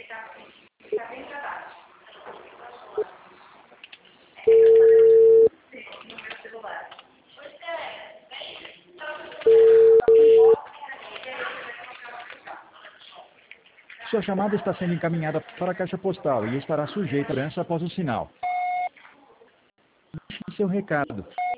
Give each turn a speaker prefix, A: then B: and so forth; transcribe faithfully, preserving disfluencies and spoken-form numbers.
A: Sua chamada está sendo encaminhada para a caixa postal e estará sujeita a cobrança após o sinal. Deixe seu recado.